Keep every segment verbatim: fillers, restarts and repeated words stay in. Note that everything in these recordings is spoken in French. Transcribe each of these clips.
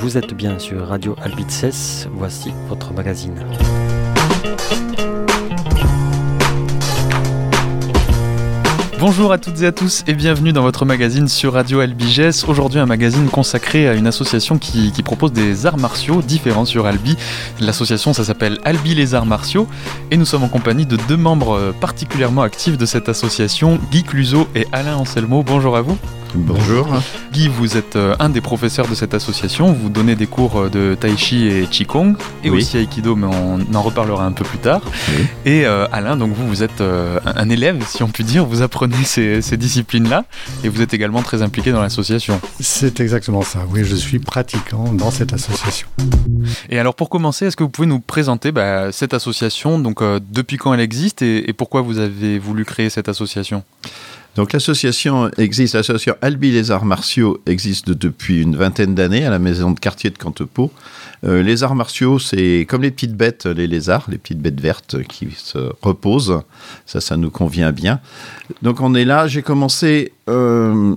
Vous êtes bien sur Radio Albices, voici votre magazine. Bonjour à toutes et à tous et bienvenue dans votre magazine sur Radio Albiges. Aujourd'hui un magazine consacré à une association qui, qui propose des arts martiaux différents sur Albi. L'association ça s'appelle Albi les arts martiaux et nous sommes en compagnie de deux membres particulièrement actifs de cette association, Guy Cluzot et Alain Anselmo. Bonjour à vous. Bonjour. Guy, vous êtes un des professeurs de cette association, vous donnez des cours de Tai Chi et Qigong et oui. aussi Aikido, mais on en reparlera un peu plus tard. Oui. Et euh, Alain, donc vous, vous êtes euh, un élève, si on peut dire, vous apprenez ces, ces disciplines-là et vous êtes également très impliqué dans l'association. C'est exactement ça, oui, je suis pratiquant dans cette association. Et alors pour commencer, est-ce que vous pouvez nous présenter bah, cette association, donc euh, depuis quand elle existe et, et pourquoi vous avez voulu créer cette association ? Donc l'association existe, l'association Albi les arts martiaux existe depuis une vingtaine d'années à la maison de quartier de Cantepeau. Euh, les arts martiaux, c'est comme les petites bêtes, les lézards, les petites bêtes vertes qui se reposent. Ça, ça nous convient bien. Donc on est là, j'ai commencé euh,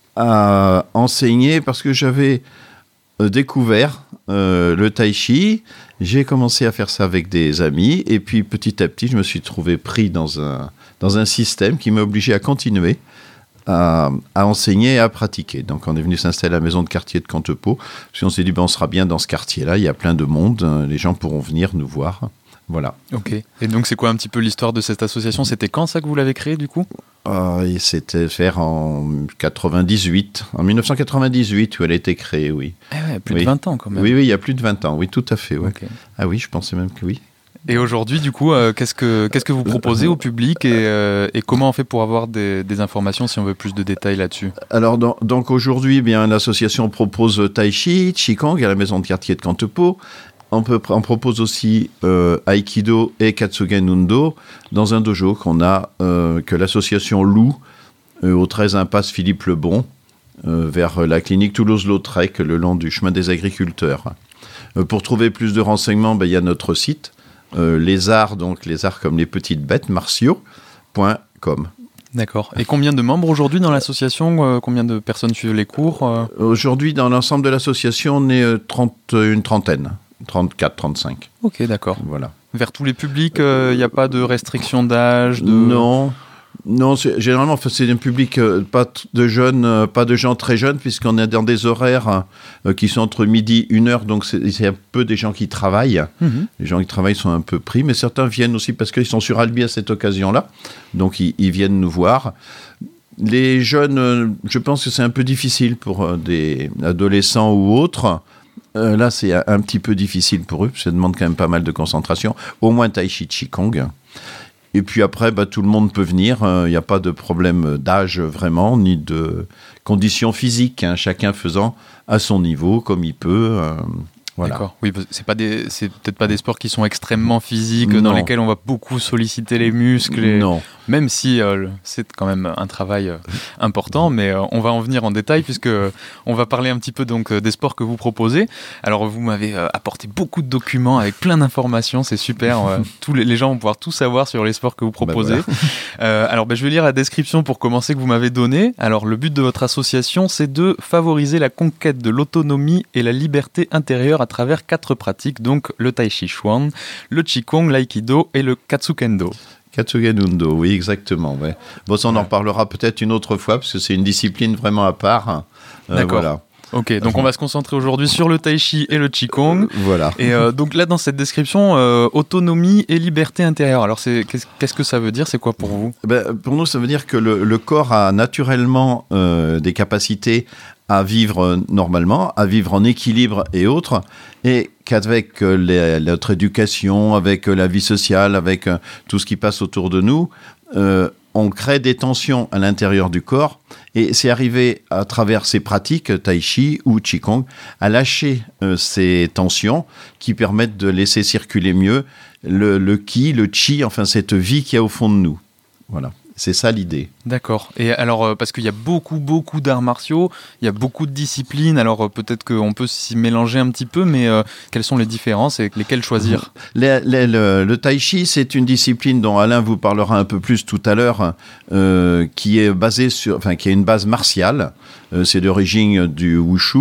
à enseigner parce que j'avais euh, découvert euh, le tai chi. J'ai commencé à faire ça avec des amis et puis petit à petit, je me suis trouvé pris dans un... dans un système qui m'a obligé à continuer à, à enseigner et à pratiquer. Donc on est venu s'installer à la maison de quartier de Cantepeau, puis on s'est dit, ben, on sera bien dans ce quartier-là, il y a plein de monde, les gens pourront venir nous voir. Voilà. Ok. Et donc c'est quoi un petit peu l'histoire de cette association ? C'était quand ça que vous l'avez créée du coup ? euh, C'était faire en quatre-vingt-dix-huit, en dix-neuf cent quatre-vingt-dix-huit où elle a été créée, oui. Ah ouais, plus oui. de vingt ans quand même. Oui, oui, il y a plus de vingt ans, oui, tout à fait. Ouais. Okay. Ah oui, je pensais même que oui. Et aujourd'hui, du coup, euh, qu'est-ce que qu'est-ce que vous proposez au public et, euh, et comment on fait pour avoir des, des informations si on veut plus de détails là-dessus ? Alors, dans, donc aujourd'hui, eh bien, l'association propose Tai Chi, Qigong à la maison de quartier de Cantepeau. On, peut, on propose aussi euh, Aikido et Katsugen Undo dans un dojo qu'on a, euh, que l'association loue euh, au treize impasse Philippe Lebon, euh, vers la clinique Toulouse-Lautrec, le long du chemin des agriculteurs. Euh, pour trouver plus de renseignements, ben, y a notre site. Euh, les arts, donc les arts comme les petites bêtes, martiaux point com. D'accord. Et combien de membres aujourd'hui dans l'association ? euh, Combien de personnes suivent les cours ? euh... Aujourd'hui, dans l'ensemble de l'association, on est euh, trente, une trentaine, trente-quatre, trente-cinq. Ok, d'accord. Voilà. Vers tous les publics, il euh, n'y a pas de restriction d'âge de... Non. Non, c'est, généralement, c'est un public euh, pas de jeunes, euh, pas de gens très jeunes, puisqu'on est dans des horaires euh, qui sont entre midi et une heure, donc c'est, c'est un peu des gens qui travaillent. Mmh. Les gens qui travaillent sont un peu pris, mais certains viennent aussi parce qu'ils sont sur Albi à cette occasion-là, donc ils, ils viennent nous voir. Les jeunes, euh, je pense que c'est un peu difficile pour euh, des adolescents ou autres. Euh, là, c'est un, un petit peu difficile pour eux, ça demande quand même pas mal de concentration, au moins Tai Chi Qigong. Et puis après, bah, tout le monde peut venir. Il euh, n'y a pas de problème d'âge vraiment, ni de conditions physiques. Hein, chacun faisant à son niveau, comme il peut. Euh, voilà. D'accord. Oui, c'est pas des, c'est peut-être pas des sports qui sont extrêmement physiques, non. Dans lesquels on va beaucoup solliciter les muscles. Et... Non. Même si euh, c'est quand même un travail euh, important, mais euh, on va en venir en détail puisque euh, on va parler un petit peu donc euh, des sports que vous proposez. Alors vous m'avez euh, apporté beaucoup de documents avec plein d'informations, c'est super. Euh, tous les, les gens vont pouvoir tout savoir sur les sports que vous proposez. Bah voilà. euh, alors bah, je vais lire la description pour commencer que vous m'avez donnée. Alors le but de votre association, c'est de favoriser la conquête de l'autonomie et la liberté intérieure à travers quatre pratiques, donc le Tai Chi Chuan, le Qigong, l'Aikido et le Katsukendo. Katsugen Undo, oui, exactement. Ouais. Bon, ça, on en parlera peut-être une autre fois, parce que c'est une discipline vraiment à part. Euh, D'accord. Voilà. Ok, donc on va se concentrer aujourd'hui sur le Tai Chi et le Qigong. Voilà. Et euh, donc là, dans cette description, euh, autonomie et liberté intérieure. Alors, c'est, qu'est-ce, qu'est-ce que ça veut dire ? C'est quoi pour vous ? Ben, pour nous, ça veut dire que le, le corps a naturellement euh, des capacités à vivre normalement, à vivre en équilibre et autres, et qu'avec euh, les, notre éducation, avec euh, la vie sociale, avec euh, tout ce qui passe autour de nous, euh, on crée des tensions à l'intérieur du corps, et c'est arrivé à travers ces pratiques, Tai Chi ou Qigong, à lâcher euh, ces tensions qui permettent de laisser circuler mieux le, le Qi, le Chi, enfin cette vie qu'il y a au fond de nous. Voilà. C'est ça l'idée. D'accord. Et alors, euh, parce qu'il y a beaucoup, beaucoup d'arts martiaux, il y a beaucoup de disciplines, alors euh, peut-être qu'on peut s'y mélanger un petit peu, mais euh, quelles sont les différences et lesquelles choisir ? les, les, le, le Tai Chi, c'est une discipline dont Alain vous parlera un peu plus tout à l'heure, euh, qui est basée sur, enfin, qui a une base martiale. Euh, c'est d'origine du Wushu.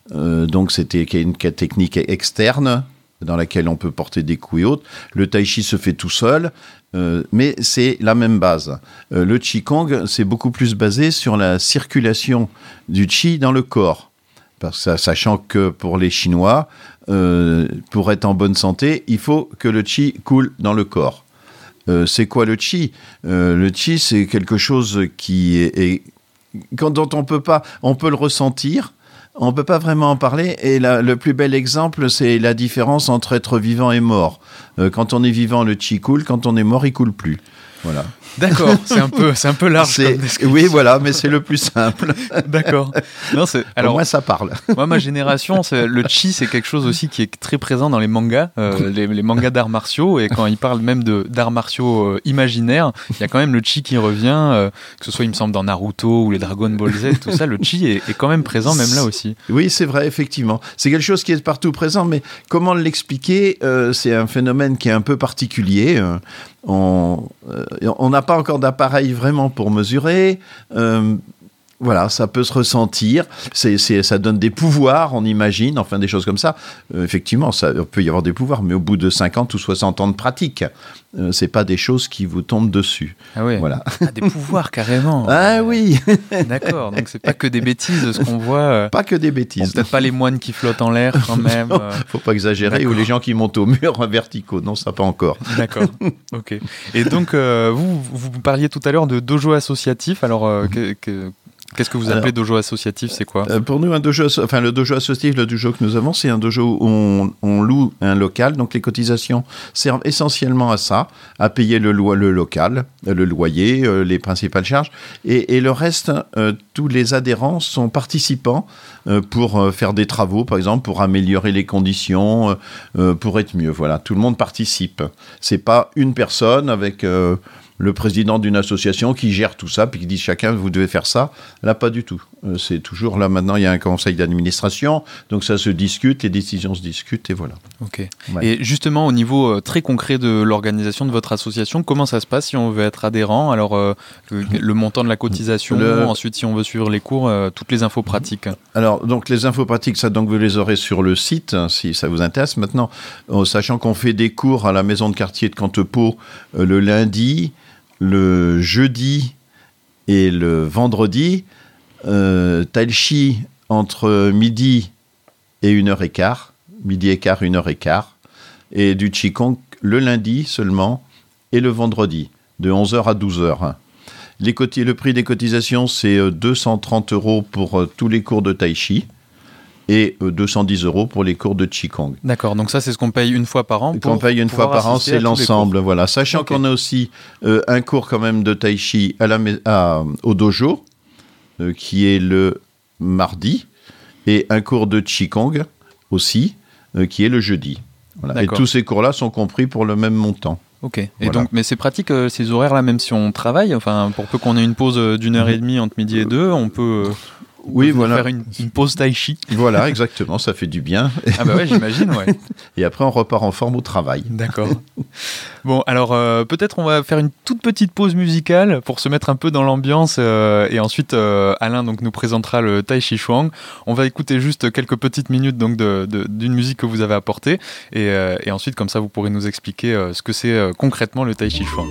Euh, donc c'était une technique externe dans laquelle on peut porter des coups et autres. Le tai chi se fait tout seul, euh, mais c'est la même base. Euh, le qigong, c'est beaucoup plus basé sur la circulation du qi dans le corps. Parce que, sachant que pour les Chinois, euh, pour être en bonne santé, il faut que le qi coule dans le corps. Euh, c'est quoi le qi ? euh, Le qi, c'est quelque chose qui est, est dont on peut pas, on peut le ressentir. On ne peut pas vraiment en parler, et la, le plus bel exemple, c'est la différence entre être vivant et mort. Euh, quand on est vivant, le qi coule, quand on est mort, il coule plus. Voilà. D'accord, c'est un peu, c'est un peu large. C'est, oui, voilà, mais c'est le plus simple. D'accord. Non, c'est, alors, au moins, ça parle. Moi, ma génération, c'est, le chi, c'est quelque chose aussi qui est très présent dans les mangas, euh, les, les mangas d'arts martiaux, et quand ils parlent même de, d'arts martiaux euh, imaginaires, il y a quand même le chi qui revient, euh, que ce soit, il me semble, dans Naruto ou les Dragon Ball Z, tout ça, le chi est, est quand même présent, même là aussi. Oui, c'est vrai, effectivement. C'est quelque chose qui est partout présent, mais comment l'expliquer ? euh, C'est un phénomène qui est un peu particulier. Euh, on euh, n'a pas encore d'appareil vraiment pour mesurer. Euh, Voilà, ça peut se ressentir, c'est, c'est, ça donne des pouvoirs, on imagine, enfin des choses comme ça. Euh, effectivement, ça peut y avoir des pouvoirs, mais au bout de cinquante ou soixante ans de pratique, euh, c'est pas des choses qui vous tombent dessus. Ah oui, voilà. Ah, des pouvoirs carrément. Ah oui. D'accord, donc c'est pas que des bêtises ce qu'on voit. Euh... Pas que des bêtises. Bon, peut-être pas les moines qui flottent en l'air quand même. Non, faut pas exagérer, D'accord. Ou les gens qui montent au mur verticaux, non, ça pas encore. D'accord, ok. Et donc, euh, vous, vous parliez tout à l'heure de dojo associatif, alors euh, que, que Qu'est-ce que vous appelez Alors, dojo associatif, c'est quoi ? euh, Pour nous, un dojo, enfin le dojo associatif, le dojo que nous avons, c'est un dojo où on, on loue un local. Donc les cotisations servent essentiellement à ça, à payer le, lo- le local, le loyer, euh, les principales charges, et, et le reste, euh, tous les adhérents sont participants euh, pour euh, faire des travaux, par exemple, pour améliorer les conditions, euh, pour être mieux. Voilà, tout le monde participe. C'est pas une personne avec euh, le président d'une association qui gère tout ça, puis qui dit chacun, vous devez faire ça. Là, pas du tout. Euh, c'est toujours, là, maintenant, il y a un conseil d'administration, donc ça se discute, les décisions se discutent, et voilà. Ok. Ouais. Et justement, au niveau euh, très concret de l'organisation de votre association, comment ça se passe si on veut être adhérent ? Alors, euh, le, le montant de la cotisation, le... ensuite, si on veut suivre les cours, euh, toutes les infos pratiques. Alors, donc, les infos pratiques, ça, donc, vous les aurez sur le site, hein, si ça vous intéresse. Maintenant, euh, sachant qu'on fait des cours à la maison de quartier de Cantepô euh, le lundi, le jeudi et le vendredi, euh, tai chi entre midi et une heure et quart, midi et quart, une heure et quart, et du qigong le lundi seulement et le vendredi, de onze heures à douze heures. Les coti- le prix des cotisations, c'est deux cent trente euros pour euh, tous les cours de tai chi, et deux cent dix euros pour les cours de qigong. D'accord, donc ça c'est ce qu'on paye une fois par an. Qu'on paye une fois par an, c'est l'ensemble. Voilà. Sachant okay. qu'on a aussi euh, un cours quand même de tai chi à la, à, au dojo, euh, qui est le mardi, et un cours de qigong aussi, euh, qui est le jeudi. Voilà. Et tous ces cours-là sont compris pour le même montant. Ok. Et voilà. Donc, mais c'est pratique euh, ces horaires-là, même si on travaille. Enfin, pour peu qu'on ait une pause d'une heure et demie entre midi et deux, on peut. Euh... Oui, voilà. Faire une, une pause tai chi. Voilà, exactement, ça fait du bien. Ah bah ouais, j'imagine, ouais. Et après, on repart en forme au travail. D'accord. Bon, alors euh, peut-être on va faire une toute petite pause musicale pour se mettre un peu dans l'ambiance euh, et ensuite euh, Alain donc nous présentera le Tai Chi Chuang. On va écouter juste quelques petites minutes donc de, de, d'une musique que vous avez apportée et, euh, et ensuite comme ça vous pourrez nous expliquer euh, ce que c'est euh, concrètement le Tai Chi Chuang.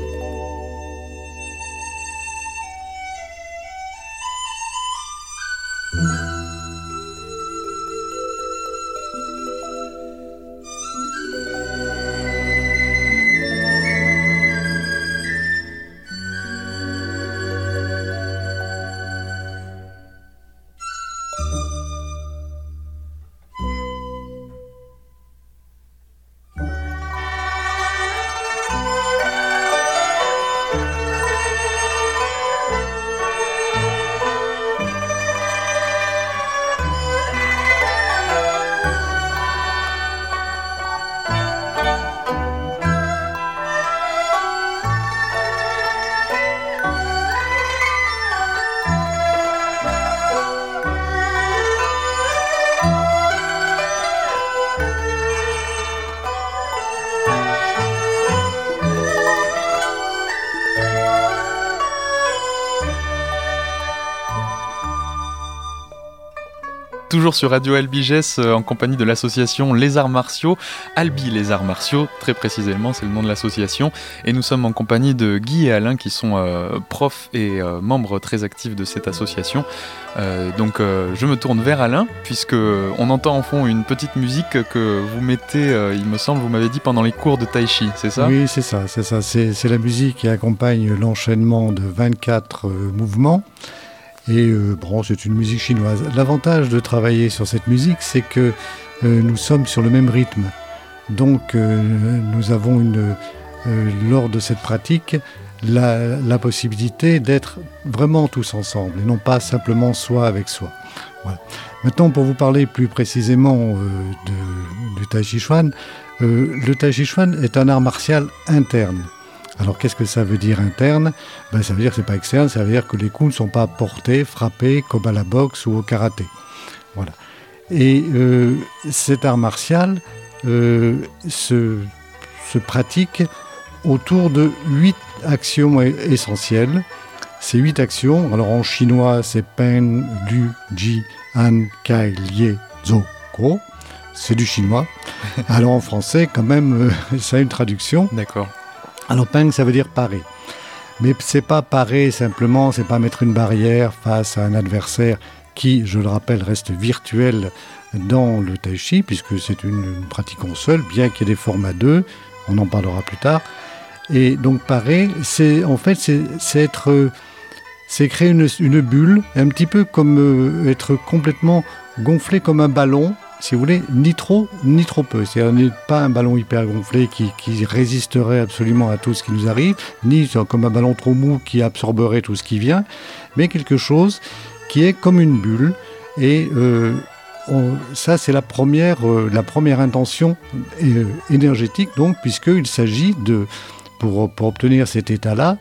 toujours sur Radio Albiges euh, en compagnie de l'association Les Arts Martiaux, Albi Les Arts Martiaux, très précisément, c'est le nom de l'association. Et nous sommes en compagnie de Guy et Alain qui sont euh, profs et euh, membres très actifs de cette association. Euh, donc euh, je me tourne vers Alain, puisque on entend en fond une petite musique que vous mettez, euh, il me semble, vous m'avez dit, pendant les cours de Tai Chi, c'est ça ? Oui, c'est ça, c'est ça. C'est, c'est la musique qui accompagne l'enchaînement de vingt-quatre euh, mouvements. Et euh, bon, c'est une musique chinoise. L'avantage de travailler sur cette musique, c'est que euh, nous sommes sur le même rythme. Donc, euh, nous avons une, euh, lors de cette pratique la, la possibilité d'être vraiment tous ensemble et non pas simplement soi avec soi. Voilà. Maintenant, pour vous parler plus précisément euh, de, du Tai Chi Chuan, euh, le Tai Chi Chuan est un art martial interne. Alors, qu'est-ce que ça veut dire interne ? Ben, ça veut dire que ce n'est pas externe, ça veut dire que les coups ne sont pas portés, frappés, comme à la boxe ou au karaté. Voilà. Et euh, cet art martial euh, se, se pratique autour de huit actions essentielles. Ces huit actions, alors en chinois, c'est Pen, Lu, Ji, Han, Kai, Lie, Zo, Ko. C'est du chinois. Alors en français, quand même, euh, ça a une traduction. D'accord. Alors Peng, ça veut dire parer. Mais c'est pas parer simplement, c'est pas mettre une barrière face à un adversaire qui, je le rappelle, reste virtuel dans le Tai Chi, puisque c'est une, une pratique en seul, bien qu'il y ait des formats deux, on en parlera plus tard. Et donc parer, c'est en fait c'est, c'est être, c'est créer une, une bulle, un petit peu comme euh, être complètement gonflé comme un ballon. Si vous voulez, ni trop, ni trop peu. C'est-à-dire pas un ballon hyper gonflé qui, qui résisterait absolument à tout ce qui nous arrive, ni comme un ballon trop mou qui absorberait tout ce qui vient, mais quelque chose qui est comme une bulle. Et euh, on, ça, c'est la première, euh, la première intention euh, énergétique, donc, puisqu'il s'agit de, pour, pour obtenir cet état-là,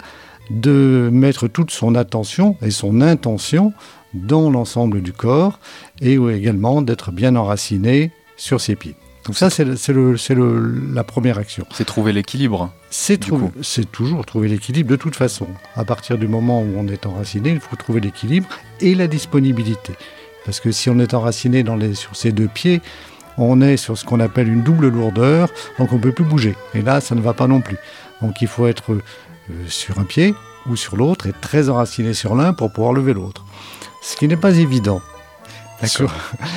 de mettre toute son attention et son intention dans l'ensemble du corps et également d'être bien enraciné sur ses pieds. Donc ça, c'est, le, c'est, le, c'est le, la première action. C'est trouver l'équilibre. C'est, trou- c'est toujours trouver l'équilibre de toute façon. À partir du moment où on est enraciné, il faut trouver l'équilibre et la disponibilité. Parce que si on est enraciné dans les, sur ses deux pieds, on est sur ce qu'on appelle une double lourdeur, donc on ne peut plus bouger. Et là, ça ne va pas non plus. Donc il faut être euh, sur un pied ou sur l'autre et très enraciné sur l'un pour pouvoir lever l'autre. Ce qui n'est pas évident. D'accord.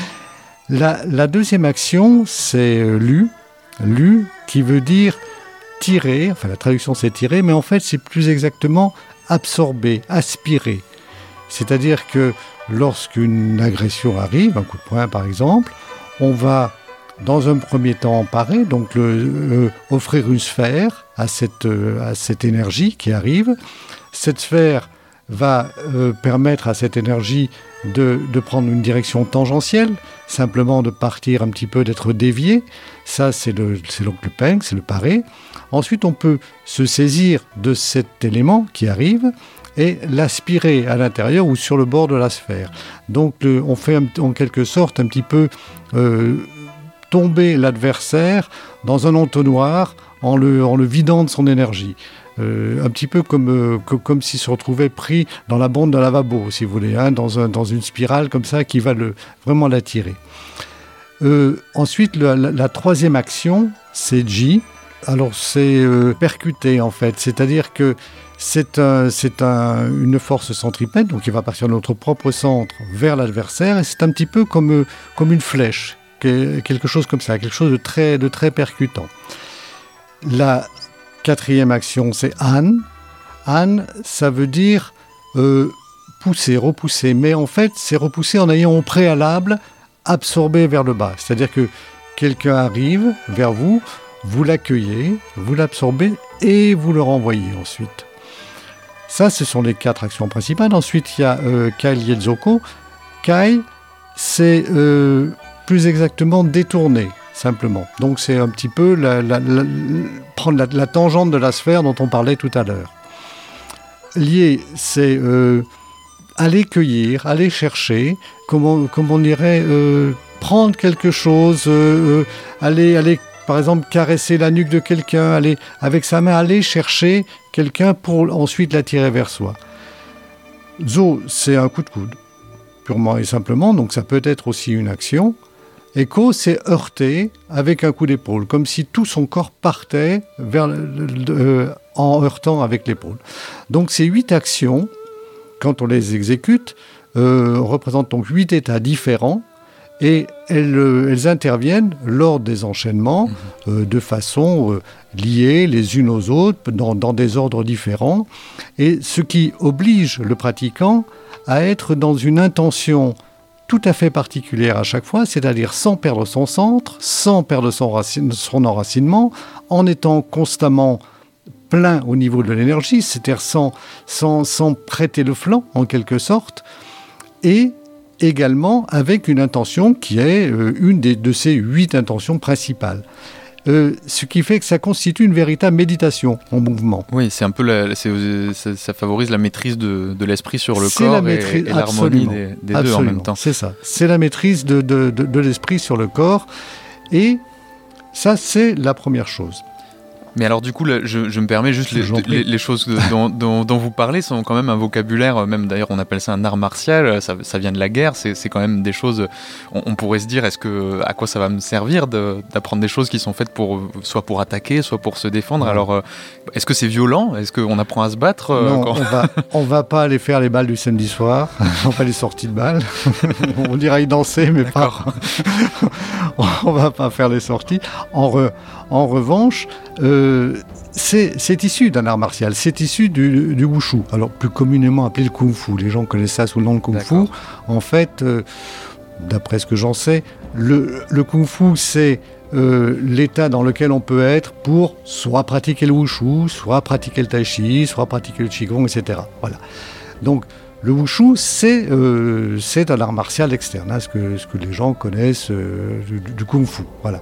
La, la deuxième action, c'est euh, lu. Lu, qui veut dire tirer. Enfin, la traduction, c'est tirer, mais en fait, c'est plus exactement absorber, aspirer. C'est-à-dire que lorsqu'une agression arrive, un coup de poing par exemple, on va, dans un premier temps, parer, donc le, euh, offrir une sphère à cette, euh, à cette énergie qui arrive. Cette sphère va euh, permettre à cette énergie de, de prendre une direction tangentielle, simplement de partir un petit peu, d'être dévié. Ça, c'est, le, c'est donc le peng, c'est le parer. Ensuite, on peut se saisir de cet élément qui arrive et l'aspirer à l'intérieur ou sur le bord de la sphère. Donc, le, on fait un, en quelque sorte un petit peu euh, tomber l'adversaire dans un entonnoir en le, en le vidant de son énergie. Euh, un petit peu comme, euh, que, comme s'il se retrouvait pris dans la bande d'un lavabo, si vous voulez, hein, dans, un, dans une spirale comme ça qui va le, vraiment l'attirer. Euh, ensuite, la, la, la troisième action, c'est Ji. Alors, c'est euh, percuter, en fait. C'est-à-dire que c'est, un, c'est un, une force centripète, donc il va partir de notre propre centre vers l'adversaire, et c'est un petit peu comme, euh, comme une flèche, quelque chose comme ça, quelque chose de très, de très percutant. La quatrième action, c'est Han. Han, ça veut dire euh, pousser, repousser. Mais en fait, c'est repousser en ayant au préalable absorbé vers le bas. C'est-à-dire que quelqu'un arrive vers vous, vous l'accueillez, vous l'absorbez et vous le renvoyez ensuite. Ça, ce sont les quatre actions principales. Ensuite, il y a euh, Kai Lie Zo Ko. Kai, c'est euh, plus exactement détourner. Simplement. Donc c'est un petit peu la, la, la, la, prendre la, la tangente de la sphère dont on parlait tout à l'heure. Lier, c'est euh, aller cueillir, aller chercher, comme on, comme on dirait, euh, prendre quelque chose, euh, euh, aller, aller, par exemple, caresser la nuque de quelqu'un, aller, avec sa main, aller chercher quelqu'un pour ensuite l'attirer vers soi. Zo, c'est un coup de coude. purement et simplement, donc ça peut être aussi une action. Echo, c'est heurter avec un coup d'épaule, comme si tout son corps partait vers le, le, euh, en heurtant avec l'épaule. Donc ces huit actions, quand on les exécute, euh, représentent donc huit états différents et elles, euh, elles interviennent lors des enchaînements euh, de façon euh, liée les unes aux autres, dans, dans des ordres différents, et ce qui oblige le pratiquant à être dans une intention tout à fait particulière à chaque fois, c'est-à-dire sans perdre son centre, sans perdre son, racine, son enracinement, en étant constamment plein au niveau de l'énergie, c'est-à-dire sans, sans, sans prêter le flanc en quelque sorte, et également avec une intention qui est euh, une des, de ces huit intentions principales. Euh, ce qui fait que ça constitue une véritable méditation en mouvement. Oui, c'est un peu la, c'est, ça, ça favorise la maîtrise de, de l'esprit sur le c'est corps maîtrise, et, et l'harmonie des, des deux en même temps. C'est ça, c'est la maîtrise de, de, de, de l'esprit sur le corps, et ça c'est la première chose. Mais alors du coup, là, je, je me permets juste, les, les, les choses dont, dont, dont vous parlez sont quand même un vocabulaire, même d'ailleurs on appelle ça un art martial, ça, ça vient de la guerre, c'est, c'est quand même des choses, on, on pourrait se dire, est-ce que, à quoi ça va me servir de, d'apprendre des choses qui sont faites pour, soit pour attaquer, soit pour se défendre. Ouais. Alors, est-ce que c'est violent ? Est-ce qu'on apprend à se battre ? Non, quand... on va, on va pas aller faire les balles du samedi soir, on va les sorties de balles, on dirait y danser, mais D'accord. pas, on va pas faire les sorties. En, re, en revanche, euh, C'est, c'est issu d'un art martial, c'est issu du, du wushu, alors plus communément appelé le kung-fu. Les gens connaissent ça sous le nom de kung-fu. D'accord. En fait, euh, d'après ce que j'en sais, le, le kung-fu, c'est euh, l'état dans lequel on peut être pour soit pratiquer le wushu, soit pratiquer le tai chi, soit pratiquer le qigong, et cetera. Voilà. Donc, le wushu, c'est, euh, c'est un art martial externe, hein, ce, que, ce que les gens connaissent euh, du, du kung-fu. Voilà.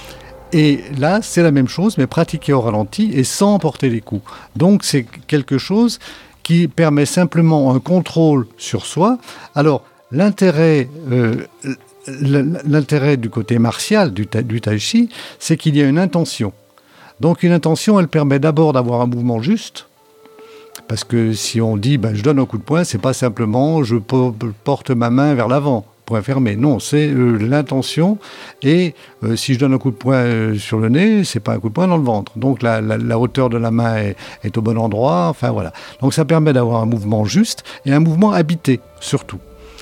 Et là, c'est la même chose, mais pratiqué au ralenti et sans porter les coups. Donc, c'est quelque chose qui permet simplement un contrôle sur soi. Alors, l'intérêt, euh, l'intérêt du côté martial du, ta, du tai chi, c'est qu'il y a une intention. Donc, une intention, elle permet d'abord d'avoir un mouvement juste. Parce que si on dit ben, « je donne un coup de poing », c'est pas simplement « je porte ma main vers l'avant ». Point fermé. Non, c'est euh, l'intention. Et euh, si je donne un coup de poing euh, sur le nez, c'est pas un coup de poing dans le ventre. Donc la, la, la hauteur de la main est, est au bon endroit. Enfin voilà. Donc ça permet d'avoir un mouvement juste et un mouvement habité surtout.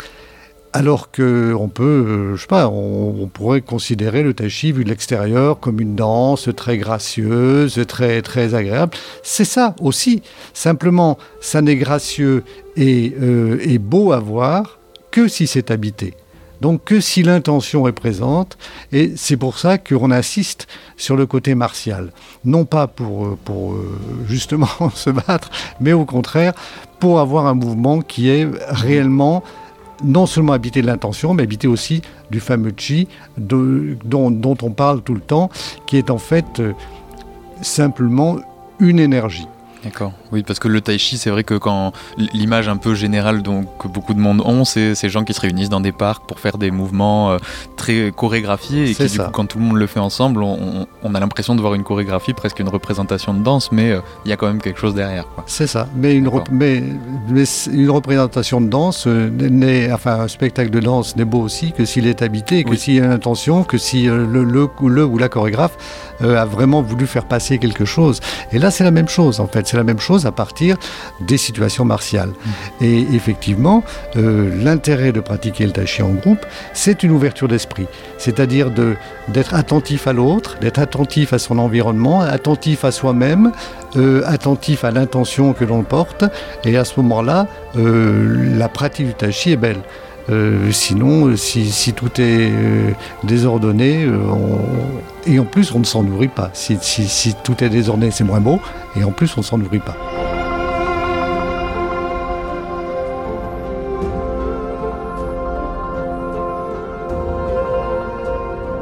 Alors que on peut, euh, je sais pas, on, on pourrait considérer le tai chi vu de l'extérieur comme une danse très gracieuse, très très agréable. C'est ça aussi. Simplement, ça n'est gracieux et, euh, et beau à voir que si c'est habité. Donc que si l'intention est présente, et c'est pour ça qu'on insiste sur le côté martial. Non pas pour, pour justement se battre, mais au contraire, pour avoir un mouvement qui est réellement non seulement habité de l'intention, mais habité aussi du fameux chi de, dont, dont on parle tout le temps, qui est en fait euh, simplement une énergie. D'accord, oui, parce que le tai chi, c'est vrai que quand l'image un peu générale donc, que beaucoup de monde ont, c'est ces gens qui se réunissent dans des parcs pour faire des mouvements euh, très chorégraphiés et c'est qui, ça. Du coup, quand tout le monde le fait ensemble, on, on a l'impression de voir une chorégraphie, presque une représentation de danse, mais il euh, y a quand même quelque chose derrière, quoi. C'est ça, mais une, rep- mais, mais une représentation de danse, euh, n'est, enfin un spectacle de danse n'est beau aussi que s'il est habité, que oui. s'il y a une intention, que si euh, le, le, le ou la chorégraphe euh, a vraiment voulu faire passer quelque chose. Et là, c'est la même chose, en fait. C'est la même chose à partir des situations martiales. Mmh. Et effectivement, euh, l'intérêt de pratiquer le tai chi en groupe, c'est une ouverture d'esprit. C'est-à-dire de, d'être attentif à l'autre, d'être attentif à son environnement, attentif à soi-même, euh, attentif à l'intention que l'on porte. Et à ce moment-là, euh, la pratique du tai chi est belle. Euh, sinon, si, si tout est euh, désordonné, euh, on... et en plus on ne s'en nourrit pas. Si, si, si tout est désordonné, c'est moins beau, et en plus on ne s'en nourrit pas.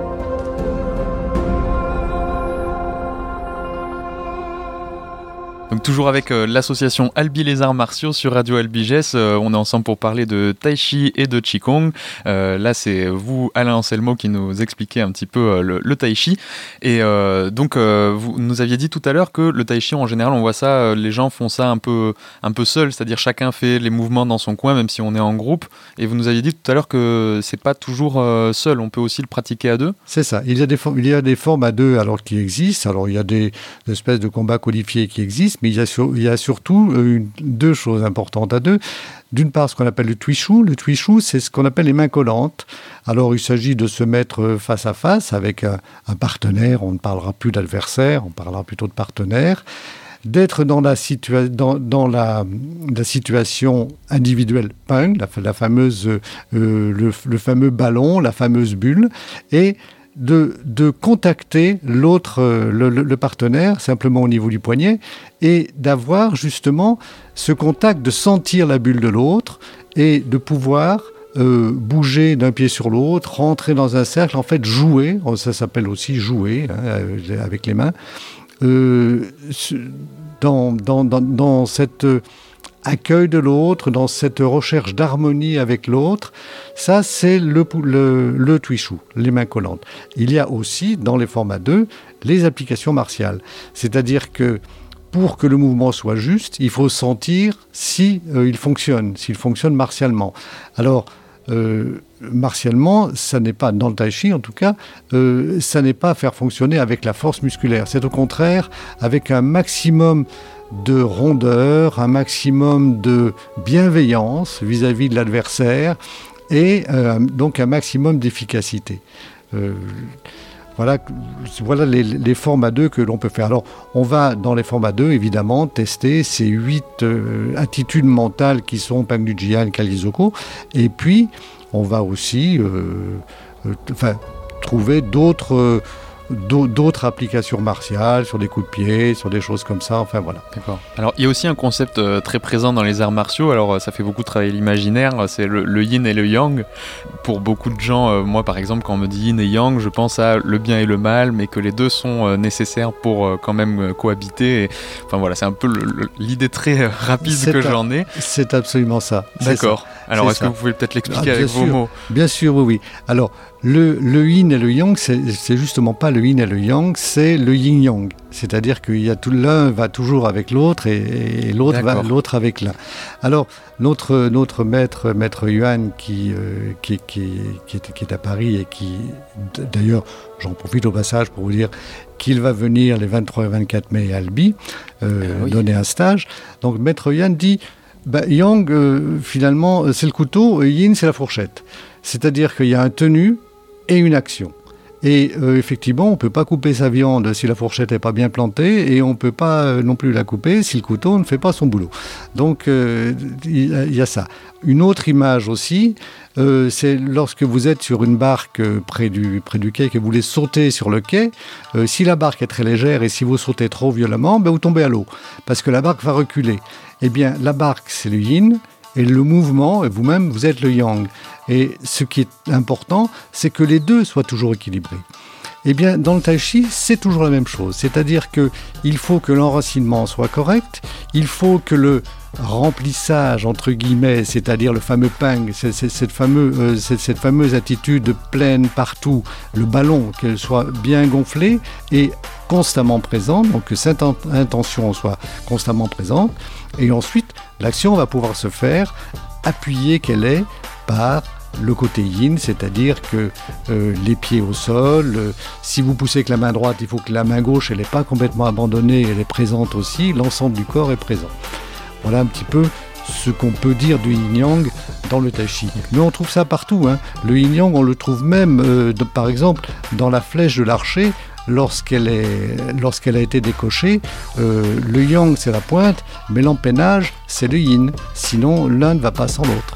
Donc Donc toujours avec euh, l'association Albi les arts martiaux sur Radio Albiges, euh, on est ensemble pour parler de Tai Chi et de Qigong. Euh, là c'est vous, Alain Anselmo, qui nous expliquez un petit peu euh, le, le Tai Chi. Et euh, donc euh, vous nous aviez dit tout à l'heure que le Tai Chi en général on voit ça, euh, les gens font ça un peu, un peu seul, c'est-à-dire chacun fait les mouvements dans son coin même si on est en groupe. Et vous nous aviez dit tout à l'heure que c'est pas toujours euh, seul, on peut aussi le pratiquer à deux. C'est ça, il y a des, for- il y a des formes à deux alors qui existent. Alors il y a des, des espèces de combats codifiés qui existent, mais il y a, sur, il y a surtout euh, une, deux choses importantes à deux. D'une part, ce qu'on appelle le Twishu. Le Twishu, c'est ce qu'on appelle les mains collantes. Alors, il s'agit de se mettre face à face avec un, un partenaire. On ne parlera plus d'adversaire, on parlera plutôt de partenaire. D'être dans la, situa- dans, dans la, la situation individuelle ping, la, la fameuse, euh, le, le fameux ballon, la fameuse bulle, et De, de contacter l'autre, le, le partenaire, simplement au niveau du poignet, et d'avoir justement ce contact, de sentir la bulle de l'autre, et de pouvoir euh, bouger d'un pied sur l'autre, rentrer dans un cercle, en fait jouer, ça s'appelle aussi jouer, hein, avec les mains, euh, dans, dans, dans, dans cette accueil de l'autre, dans cette recherche d'harmonie avec l'autre. Ça, c'est le, le, le Twishu, les mains collantes. Il y a aussi, dans les formats deux, les applications martiales. C'est-à-dire que pour que le mouvement soit juste, il faut sentir si euh, il fonctionne, s'il fonctionne martialement. Alors, euh, martialement, ça n'est pas, dans le Tai Chi en tout cas, euh, ça n'est pas faire fonctionner avec la force musculaire. C'est au contraire avec un maximum de rondeur, un maximum de bienveillance vis-à-vis de l'adversaire et euh, donc un maximum d'efficacité. Euh, voilà voilà les, les formats deux que l'on peut faire. Alors, on va dans les formats deux, évidemment, tester ces huit euh, attitudes mentales qui sont Pang Jian, Kali-Zoko, et puis on va aussi euh, euh, enfin, trouver d'autres... Euh, d'autres applications martiales, sur des coups de pied, sur des choses comme ça, enfin voilà. D'accord. Alors il y a aussi un concept euh, très présent dans les arts martiaux, alors euh, ça fait beaucoup travailler l'imaginaire, c'est le, le yin et le yang. Pour beaucoup de gens, euh, moi par exemple, quand on me dit yin et yang, je pense à le bien et le mal, mais que les deux sont euh, nécessaires pour euh, quand même euh, cohabiter. Et, enfin voilà, c'est un peu le, le, l'idée très euh, rapide c'est que un, j'en ai. C'est absolument ça. D'accord. C'est alors c'est est-ce ça. que vous pouvez peut-être l'expliquer Ah, avec sûr, vos mots? Bien sûr, oui, oui. Alors, le, le yin et le yang, c'est, c'est justement pas le yin et le yang, c'est le yin-yang. C'est-à-dire que y a tout, l'un va toujours avec l'autre et, et l'autre va l'autre avec l'un. Alors, notre, notre maître, maître Yuan, qui, euh, qui, qui, qui, est, qui est à Paris et qui, d'ailleurs, j'en profite au passage pour vous dire qu'il va venir les vingt-trois et vingt-quatre mai à Albi, euh, ah oui. donner un stage. Donc, maître Yuan dit... Bah, yang, euh, finalement, c'est le couteau, et yin, c'est la fourchette. C'est-à-dire qu'il y a un tenue et une action. Et euh, effectivement, on ne peut pas couper sa viande si la fourchette n'est pas bien plantée, et on ne peut pas euh, non plus la couper si le couteau ne fait pas son boulot. Donc, euh, il y a ça. Une autre image aussi, euh, c'est lorsque vous êtes sur une barque près du, près du quai, que vous voulez sauter sur le quai, euh, si la barque est très légère et si vous sautez trop violemment, ben vous tombez à l'eau, parce que la barque va reculer. Eh bien, la barque, c'est le yin, et le mouvement, et vous-même, vous êtes le yang. Et ce qui est important, c'est que les deux soient toujours équilibrés. Eh bien, dans le Tai Chi, c'est toujours la même chose. C'est-à-dire qu'il faut que l'enracinement soit correct, il faut que le remplissage, entre guillemets, c'est-à-dire le fameux pang, c'est, c'est, cette, fameux, euh, c'est, cette fameuse attitude pleine partout, le ballon, qu'elle soit bien gonflée et constamment présente, donc que cette intention soit constamment présente. Et ensuite, l'action va pouvoir se faire, appuyée qu'elle est par le côté yin, c'est-à-dire que euh, les pieds au sol, euh, si vous poussez avec la main droite, il faut que la main gauche, elle n'est pas complètement abandonnée, elle est présente aussi, l'ensemble du corps est présent. Voilà un petit peu ce qu'on peut dire du yin-yang dans le Tai Chi. Mais on trouve ça partout, hein. Le yin-yang, on le trouve même, euh, de, par exemple, dans la flèche de l'archer, lorsqu'elle, est, lorsqu'elle a été décochée, euh, le yang, c'est la pointe, mais l'empennage, c'est le yin. Sinon, l'un ne va pas sans l'autre.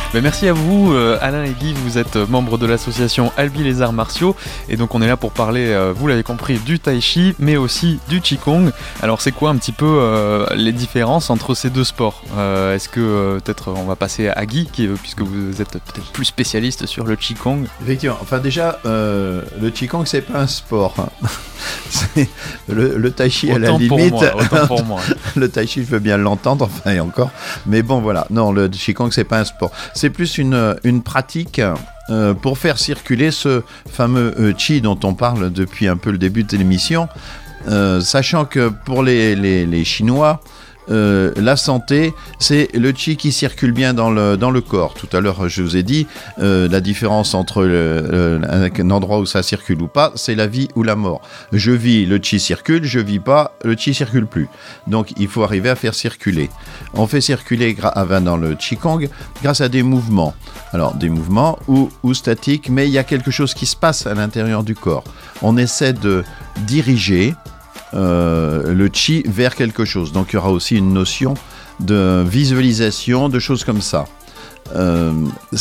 Ben merci à vous, euh, Alain et Guy, vous êtes membres de l'association Albi les arts martiaux, et donc on est là pour parler, euh, vous l'avez compris, du tai chi, mais aussi du qigong. Alors c'est quoi un petit peu euh, les différences entre ces deux sports ? euh, Est-ce que euh, peut-être on va passer à Guy, qui, puisque vous êtes peut-être plus spécialiste sur le qigong. Effectivement, enfin déjà, euh, le qigong c'est pas un sport. Hein. C'est le, le tai chi à la limite. Pour moi, autant pour moi. Le tai chi, je veux bien l'entendre, enfin et encore. Mais bon voilà, non, le qigong c'est pas un sport. C'est plus une, une pratique euh, pour faire circuler ce fameux euh, qi dont on parle depuis un peu le début de l'émission, euh, sachant que pour les, les, les Chinois, Euh, la santé, c'est le qi qui circule bien dans le, dans le corps. Tout à l'heure, je vous ai dit, euh, la différence entre le, le, un endroit où ça circule ou pas, c'est la vie ou la mort. Je vis, le qi circule, je vis pas, le qi circule plus. Donc, il faut arriver à faire circuler. On fait circuler gra- dans le qigong grâce à des mouvements. Alors, des mouvements ou, ou statiques, mais il y a quelque chose qui se passe à l'intérieur du corps. On essaie de diriger Euh, le qi vers quelque chose. Donc il y aura aussi une notion de visualisation, de choses comme ça. Euh,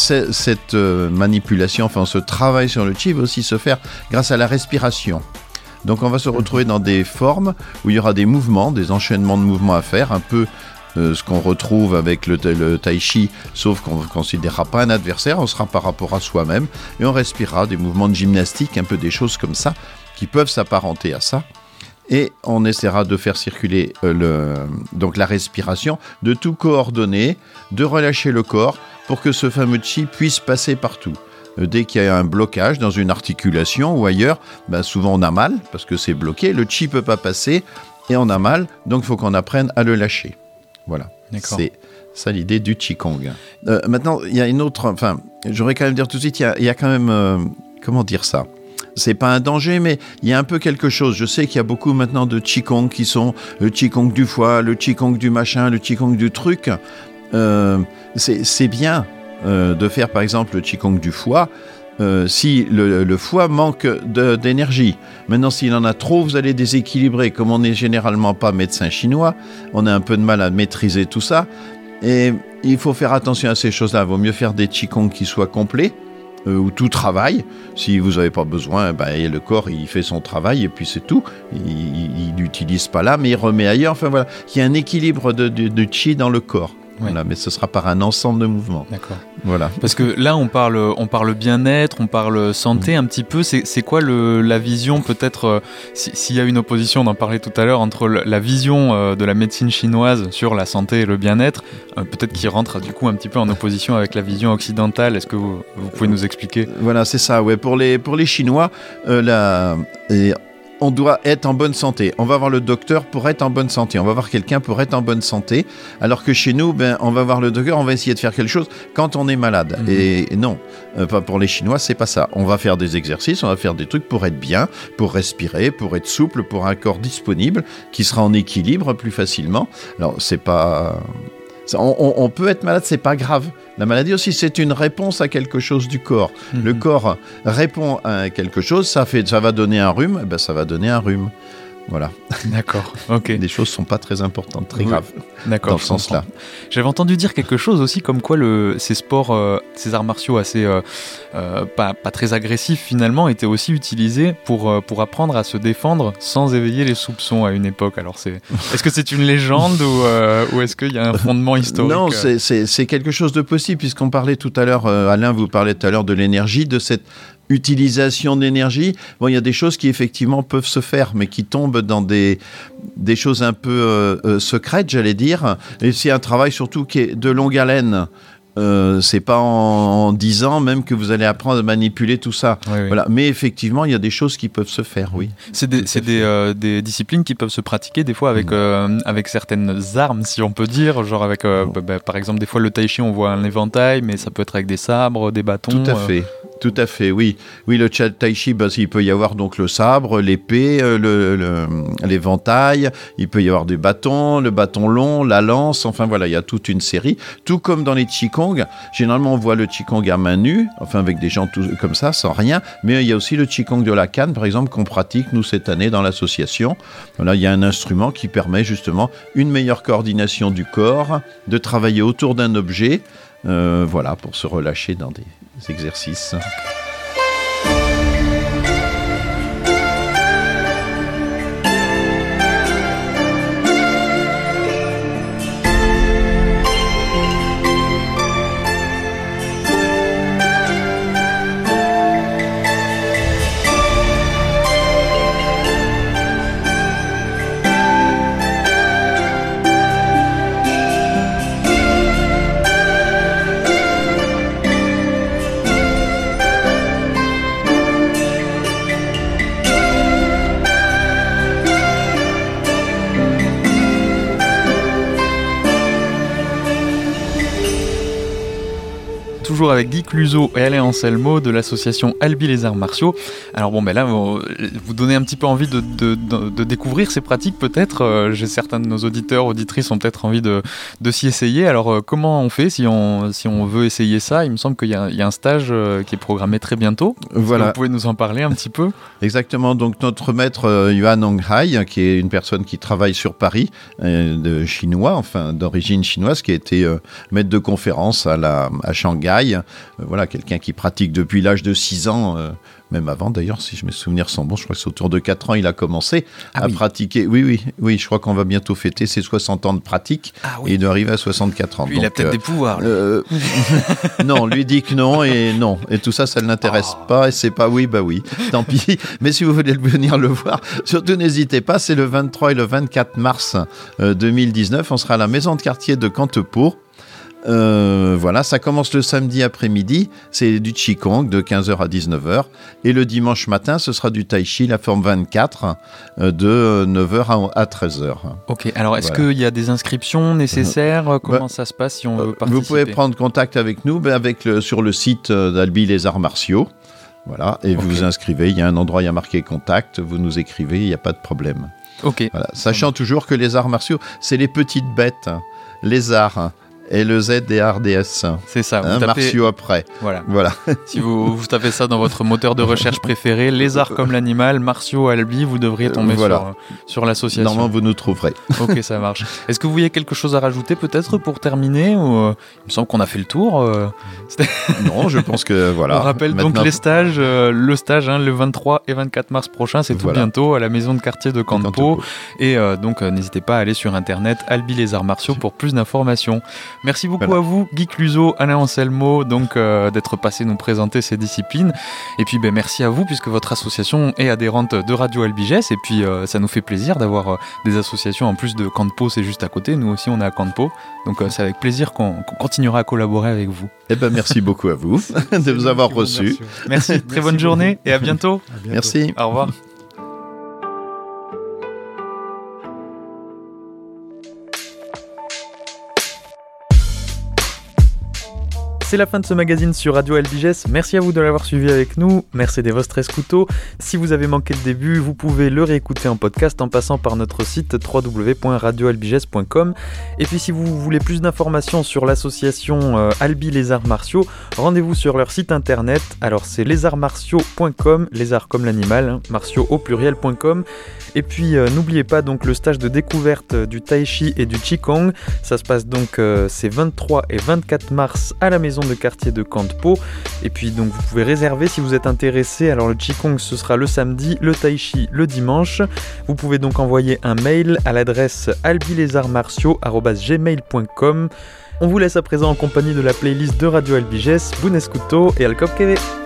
cette euh, manipulation, enfin ce travail sur le qi va aussi se faire grâce à la respiration. Donc on va se retrouver dans des formes où il y aura des mouvements, des enchaînements de mouvements à faire, un peu euh, ce qu'on retrouve avec le, le tai chi, sauf qu'on ne considérera pas un adversaire, on sera par rapport à soi-même, et on respirera des mouvements de gymnastique, un peu des choses comme ça, qui peuvent s'apparenter à ça. Et on essaiera de faire circuler euh, le, donc la respiration, de tout coordonner, de relâcher le corps pour que ce fameux qi puisse passer partout. Euh, dès qu'il y a un blocage dans une articulation ou ailleurs, ben souvent on a mal parce que c'est bloqué, le qi ne peut pas passer et on a mal, donc il faut qu'on apprenne à le lâcher. Voilà, D'accord. C'est ça l'idée du qigong. Euh, maintenant, il y a une autre, enfin, j'aurais quand même dire tout de suite, il y a, il y a quand même, euh, comment dire ça ? C'est pas un danger, mais il y a un peu quelque chose. Je sais qu'il y a beaucoup maintenant de qigong qui sont le qigong du foie, le qigong du machin, le qigong du truc. Euh, c'est, c'est bien euh, de faire par exemple le qigong du foie euh, si le, le foie manque de, d'énergie. Maintenant, s'il en a trop, vous allez déséquilibrer. Comme on n'est généralement pas médecin chinois, on a un peu de mal à maîtriser tout ça. Et il faut faire attention à ces choses-là. Il vaut mieux faire des qigong qui soient complets. Euh, où tout travaille. Si vous n'avez pas besoin, ben, le corps il fait son travail et puis c'est tout. Il n'utilise pas là, mais il remet ailleurs. Enfin voilà, il y a un équilibre de, de, de qi dans le corps. Oui. Voilà, mais ce sera par un ensemble de mouvements. D'accord. Voilà. Parce que là, on parle, on parle bien-être, on parle santé un petit peu. C'est, c'est quoi le, la vision, peut-être, euh, si, s'il y a une opposition, on en parlait tout à l'heure, entre le, la vision euh, de la médecine chinoise sur la santé et le bien-être, euh, peut-être qui rentre du coup un petit peu en opposition avec la vision occidentale. Est-ce que vous, vous pouvez nous expliquer ? Voilà, c'est ça. Ouais. Pour les, pour les Chinois, euh, la... Et... on doit être en bonne santé. On va voir le docteur pour être en bonne santé. On va voir quelqu'un pour être en bonne santé. Alors que chez nous, ben, on va voir le docteur, on va essayer de faire quelque chose quand on est malade. Mmh. Et non, euh, pour les Chinois, c'est pas ça. On va faire des exercices, on va faire des trucs pour être bien, pour respirer, pour être souple, pour un corps disponible, qui sera en équilibre plus facilement. Alors, c'est pas... On, on, on peut être malade, c'est pas grave. La maladie aussi, c'est une réponse à quelque chose du corps. Mmh. Le corps répond à quelque chose, ça, fait, ça va donner un rhume, ben ça va donner un rhume. Voilà. D'accord, ok. Des choses ne sont pas très importantes, très oui. graves. D'accord, dans ce sens-là. J'avais entendu dire quelque chose aussi comme quoi le, ces sports, euh, ces arts martiaux assez euh, euh, pas, pas très agressifs finalement étaient aussi utilisés pour, euh, pour apprendre à se défendre sans éveiller les soupçons à une époque. Alors c'est, est-ce que c'est une légende ou, euh, ou est-ce qu'il y a un fondement historique ? Non, c'est, c'est, c'est quelque chose de possible puisqu'on parlait tout à l'heure, euh, Alain vous parlait tout à l'heure de l'énergie, de cette utilisation d'énergie. Bon, il y a des choses qui effectivement peuvent se faire, mais qui tombent dans des, des choses un peu euh, euh, secrètes, j'allais dire. Et c'est un travail surtout qui est de longue haleine. Euh, c'est pas en, en dix ans même que vous allez apprendre à manipuler tout ça. Oui, oui. Voilà. Mais effectivement, il y a des choses qui peuvent se faire, oui. C'est des, c'est des, euh, des disciplines qui peuvent se pratiquer des fois avec, mmh. euh, avec certaines armes, si on peut dire. Genre avec, euh, oh. bah, bah, par exemple, des fois le tai chi, on voit un éventail, mais ça peut être avec des sabres, des bâtons. Tout à fait. Euh... Tout à fait, oui. Oui, le tai chi, bah, il peut y avoir donc le sabre, l'épée, le, le, l'éventail, il peut y avoir des bâtons, le bâton long, la lance, enfin voilà, il y a toute une série. Tout comme dans les qigong, généralement on voit le qigong à main nue, enfin avec des gens tout, comme ça, sans rien, mais il y a aussi le qigong de la canne, par exemple, qu'on pratique nous cette année dans l'association. Voilà, il y a un instrument qui permet justement une meilleure coordination du corps, de travailler autour d'un objet, euh, voilà, pour se relâcher dans des exercices. Toujours avec Guy Cluzot et Alain Anselmo de l'association Albi les Arts Martiaux. Alors bon, ben là, vous, vous donnez un petit peu envie de, de, de, de découvrir ces pratiques peut-être. Euh, j'ai certains de nos auditeurs, auditrices ont peut-être envie de, de s'y essayer. Alors euh, comment on fait si on, si on veut essayer ça? Il me semble qu'il y a, il y a un stage euh, qui est programmé très bientôt. Voilà. Vous pouvez nous en parler un petit peu? Exactement. Donc notre maître euh, Yuan Honghai, qui est une personne qui travaille sur Paris, euh, de chinois, enfin d'origine chinoise, qui a été euh, maître de conférence à, la, à Shanghai. Euh, voilà, quelqu'un qui pratique depuis l'âge de six ans, euh, même avant d'ailleurs, si mes souvenirs sont bons, je crois que c'est autour de quatre ans, il a commencé ah à oui. pratiquer. Oui, oui, oui, je crois qu'on va bientôt fêter ses soixante ans de pratique ah oui. et il doit arriver à soixante-quatre ans. Lui, donc, il a peut-être euh, des pouvoirs. Euh, non, lui dit que non et non. Et tout ça, ça ne l'intéresse oh. pas et c'est pas oui, bah oui, tant pis. Mais si vous voulez venir le voir, surtout n'hésitez pas, c'est le vingt-trois et le vingt-quatre mars euh, deux mille dix-neuf, on sera à la maison de quartier de Cantepeau. Euh, voilà, ça commence le samedi après-midi, c'est du Qigong de quinze heures à dix-neuf heures et le dimanche matin ce sera du Tai Chi, la forme vingt-quatre euh, de neuf heures à treize heures. Ok, alors est-ce voilà. qu'il y a des inscriptions nécessaires? Comment bah, ça se passe si on veut participer? Vous pouvez prendre contact avec nous bah, avec le, sur le site d'Albi les Arts Martiaux. Voilà, et okay. vous vous inscrivez, il y a un endroit, il y a marqué contact, vous nous écrivez, il n'y a pas de problème. Ok. Voilà, sachant toujours que les arts martiaux, c'est les petites bêtes, les arts. Et le Z des R D S. C'est ça. Vous hein, tapez... Martiaux après. Voilà. voilà. Si vous, vous tapez ça dans votre moteur de recherche préféré, les arts comme l'animal, Martiaux Albi, vous devriez tomber voilà. sur, sur l'association. Normalement, vous nous trouverez. Ok, ça marche. Est-ce que vous voyez quelque chose à rajouter peut-être pour terminer ou, euh, il me semble qu'on a fait le tour. Euh, non, je pense que voilà. On rappelle Maintenant... donc les stages. Euh, le stage, hein, le vingt-trois et vingt-quatre mars prochain, c'est tout voilà. bientôt à la maison de quartier de Cantepeau. Et euh, donc, euh, n'hésitez pas à aller sur internet Albi les Arts Martiaux pour plus d'informations. Merci beaucoup voilà. à vous, Guy Cluzot, Alain Anselmo, donc euh, d'être passé nous présenter ces disciplines. Et puis ben, merci à vous, puisque votre association est adhérente de Radio Albigès. Et puis euh, ça nous fait plaisir d'avoir euh, des associations en plus de Cantepeau, c'est juste à côté. Nous aussi, on est à Cantepeau. Donc euh, c'est avec plaisir qu'on, qu'on continuera à collaborer avec vous. Eh ben, merci beaucoup à vous de vous avoir reçus. Merci, merci. Très merci bonne beaucoup. journée et à bientôt. à bientôt. Merci. Au revoir. C'est la fin de ce magazine sur Radio Albigès. Merci à vous de l'avoir suivi avec nous. Merci des vostres escutos. Si vous avez manqué le début, vous pouvez le réécouter en podcast en passant par notre site w w w point radio albigès point com. Et puis si vous voulez plus d'informations sur l'association euh, Albi les Arts Martiaux, rendez-vous sur leur site internet. Alors c'est les arts martiaux point com, les arts comme l'animal, hein, martiaux au pluriel point com. Et puis euh, n'oubliez pas donc le stage de découverte du Tai Chi et du Qigong. Ça se passe donc euh, c'est vingt-trois et vingt-quatre mars à la maison de quartier de Cantepeau. Et puis donc vous pouvez réserver si vous êtes intéressé. Alors le Qigong ce sera le samedi, le Tai Chi le dimanche. Vous pouvez donc envoyer un mail à l'adresse albi les arts martiaux arobase gmail point com. On vous laisse à présent en compagnie de la playlist de Radio Albigès, Buon Escuto et Al Cop Keve.